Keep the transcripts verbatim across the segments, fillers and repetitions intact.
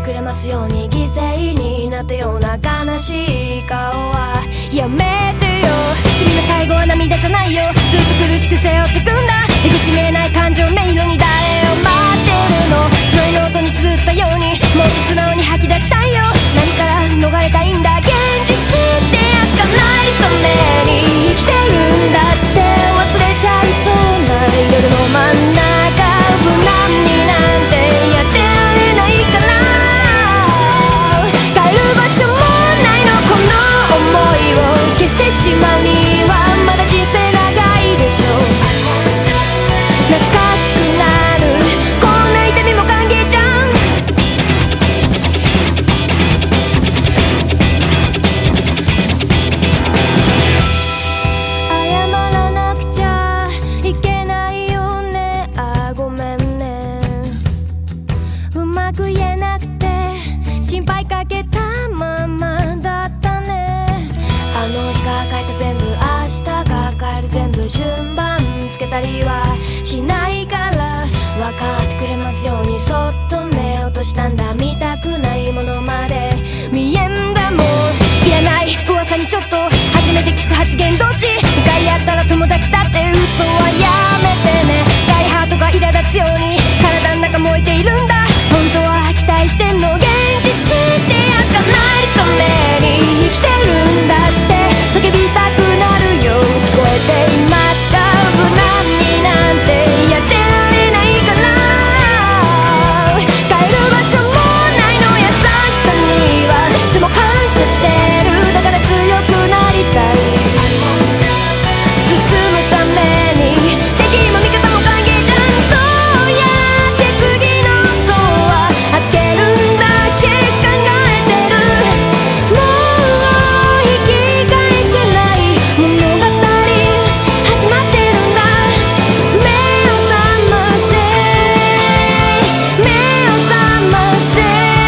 くれますように犠牲になったような悲しい顔はやめてよ。罪の最後は涙じゃないよ。ずっと苦しく背負ってくんだ。出口見えない感情迷路に誰を待ってるの。白いノートに綴ったようにもっと素直に吐き出したいよ。何から逃れたいんだ。現実ってやつがないために生きてるんだって忘れちゃいそうな夜の真ん中無難になんてやってられないから帰る場所もないの。この想いを消してしまうにはまだ人生長いでしょう。懐かしくなるこんな痛みも歓迎じゃん。謝らなくちゃいけないよね。あごめんね。うまく言えなくて心配かけたままだったね。あの日が書いた全部明日が帰る全部順番つけたりはしないから分かってくれますようにそっと目落としたんだ。見たくないものまで見えんだもん。いらない噂にちょっと初めて聞く発言どっち向かい合ったら友達だって嘘はやめてね。ダイハートが苛立つように体の中燃えているんだ。本当は期待してんの。現実ってやつがないために生きてるんだって叫びたくなるよ。聞こえていますか。無難になんてやってられないから帰る場所もないの。優しさにはいつも感謝してる。だから強くなりたい。進むために敵も味方も歓迎じゃん。どうやって次のドア開けるんだっけ考えてる。もう引き返せない物語始まってるんだ。目を覚ませ目を覚ませ。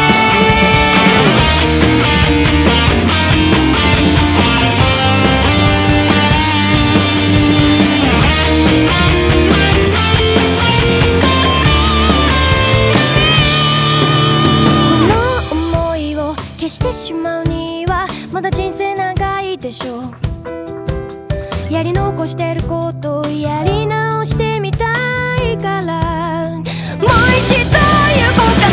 この想いを消してしまうにはまだ人生長いでしょう。やり残してることをやり直してみたいからもう一度行こうか。